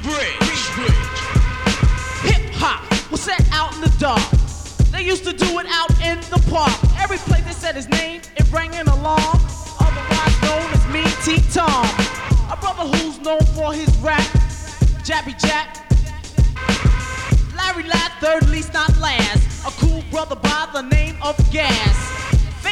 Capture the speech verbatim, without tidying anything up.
bridge. Hip hop was set out in the dark. They used to do it out in the park. Every place they said his name, it rang an alarm. Otherwise known as Mean T Tom. A brother who's known for his rap, Jabby Jack. Larry Ladd, third least not last. A cool brother by the name of Gas.